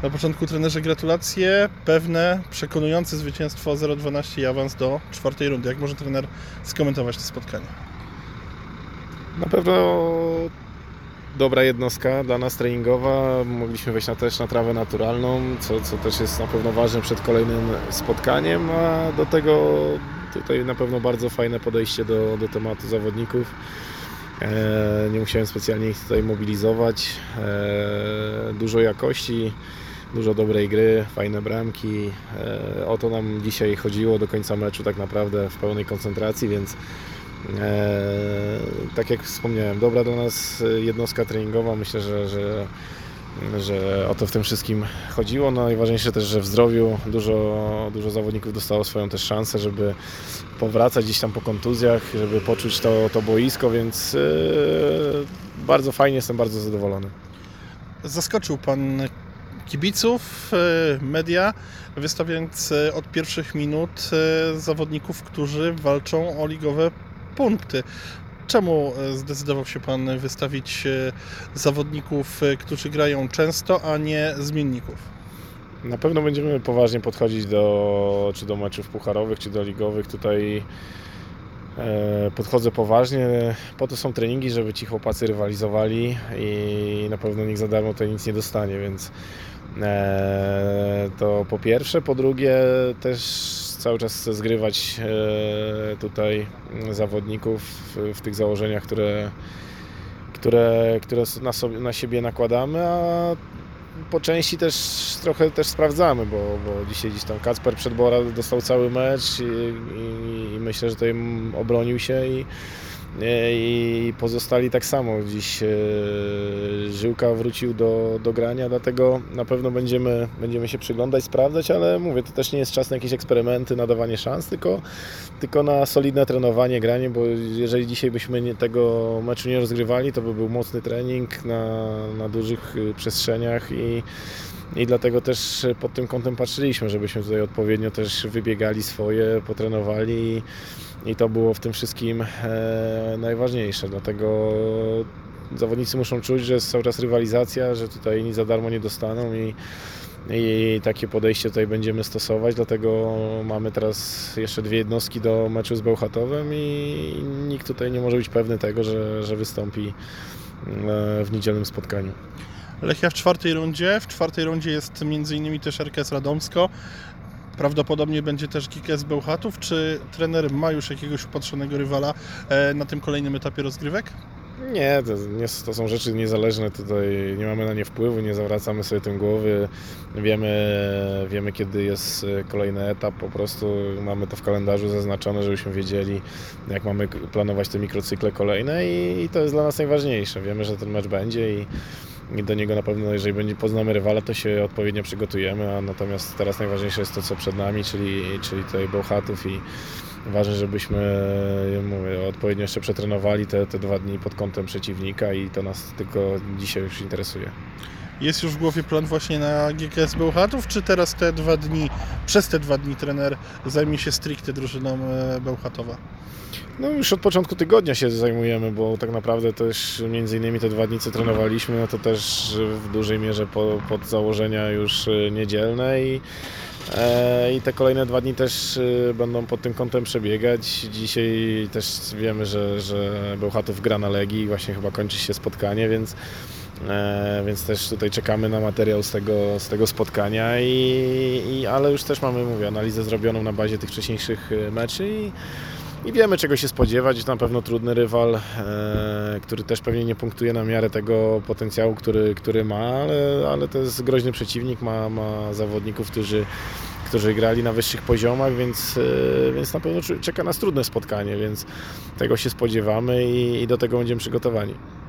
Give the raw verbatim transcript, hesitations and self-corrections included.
Na początku, trenerze, gratulacje. Pewne, przekonujące zwycięstwo zero dwanaście i awans do czwartej rundy. Jak może trener skomentować to spotkanie? Na pewno dobra jednostka dla nas treningowa. Mogliśmy wejść na, też na trawę naturalną, co, co też jest na pewno ważne przed kolejnym spotkaniem, a do tego tutaj na pewno bardzo fajne podejście do, do tematu zawodników. E, nie musiałem specjalnie ich tutaj mobilizować. E, dużo jakości, dużo dobrej gry, fajne bramki. E, o to nam dzisiaj chodziło do końca meczu tak naprawdę w pełnej koncentracji, więc e, tak jak wspomniałem, dobra dla nas jednostka treningowa. Myślę, że, że, że o to w tym wszystkim chodziło. No, najważniejsze też, że w zdrowiu dużo, dużo zawodników dostało swoją też szansę, żeby powracać gdzieś tam po kontuzjach, żeby poczuć to, to boisko, więc yy, bardzo fajnie, jestem bardzo zadowolony. Zaskoczył Pan kibiców, media, wystawiając od pierwszych minut zawodników, którzy walczą o ligowe punkty. Czemu zdecydował się Pan wystawić zawodników, którzy grają często, a nie zmienników? Na pewno będziemy poważnie podchodzić do, czy do meczów pucharowych, czy do ligowych. Tutaj e, podchodzę poważnie. Po to są treningi, żeby ci chłopacy rywalizowali i na pewno nikt za darmo tutaj nic nie dostanie, więc e, to po pierwsze. Po drugie, też cały czas chcę zgrywać e, tutaj zawodników w, w tych założeniach, które, które, które na, sobie, na siebie nakładamy, a po części też trochę też sprawdzamy, bo, bo dzisiaj gdzieś tam Kacper Przedbora dostał cały mecz i, i, i myślę, że tutaj obronił się i, i pozostali tak samo. Dziś e, Żyłka wrócił do, do grania, dlatego na pewno będziemy, będziemy się przyglądać, sprawdzać, ale mówię, to też nie jest czas na jakieś eksperymenty, na dawanie szans, tylko, tylko na solidne trenowanie, granie, bo jeżeli dzisiaj byśmy nie, tego meczu nie rozgrywali, to by był mocny trening na, na dużych przestrzeniach i I dlatego też pod tym kątem patrzyliśmy, żebyśmy tutaj odpowiednio też wybiegali swoje, potrenowali i, i to było w tym wszystkim e, najważniejsze. Dlatego zawodnicy muszą czuć, że jest cały czas rywalizacja, że tutaj nic za darmo nie dostaną i, i takie podejście tutaj będziemy stosować. Dlatego mamy teraz jeszcze dwie jednostki do meczu z Bełchatowem i nikt tutaj nie może być pewny tego, że, że wystąpi w niedzielnym spotkaniu. Lechia w czwartej rundzie. W czwartej rundzie jest między innymi też R K S Radomsko. Prawdopodobnie będzie też G K S Bełchatów. Czy trener ma już jakiegoś upatrzonego rywala na tym kolejnym etapie rozgrywek? Nie, to, nie, to są rzeczy niezależne, tutaj nie mamy na nie wpływu, nie zawracamy sobie tym głowy, wiemy, wiemy kiedy jest kolejny etap, po prostu mamy to w kalendarzu zaznaczone, żebyśmy wiedzieli, jak mamy planować te mikrocykle kolejne i, i to jest dla nas najważniejsze. Wiemy, że ten mecz będzie i, i do niego na pewno, jeżeli będzie, poznamy rywala, to się odpowiednio przygotujemy, a natomiast teraz najważniejsze jest to, co przed nami, czyli, czyli tutaj Bełchatów i ważne, żebyśmy mówię, odpowiednio jeszcze przetrenowali te, te dwa dni pod kątem przeciwnika i to nas tylko dzisiaj już interesuje. Jest już w głowie plan właśnie na G K S Bełchatów, czy teraz te dwa dni, przez te dwa dni trener zajmie się stricte drużyną Bełchatowa? No już od początku tygodnia się zajmujemy, bo tak naprawdę też między innymi te dwa dni co trenowaliśmy, no to też w dużej mierze po, pod założenia już niedzielne i I te kolejne dwa dni też będą pod tym kątem przebiegać. Dzisiaj też wiemy, że, że Bełchatów gra na Legii i właśnie chyba kończy się spotkanie, więc, więc też tutaj czekamy na materiał z tego, z tego spotkania, i, i, ale już też mamy, mówię, analizę zrobioną na bazie tych wcześniejszych meczy i, i wiemy, czego się spodziewać. Na pewno trudny rywal, e, który też pewnie nie punktuje na miarę tego potencjału, który, który ma, ale, ale to jest groźny przeciwnik, ma, ma zawodników, którzy, którzy grali na wyższych poziomach, więc, e, więc na pewno czeka nas trudne spotkanie, więc tego się spodziewamy i, i do tego będziemy przygotowani.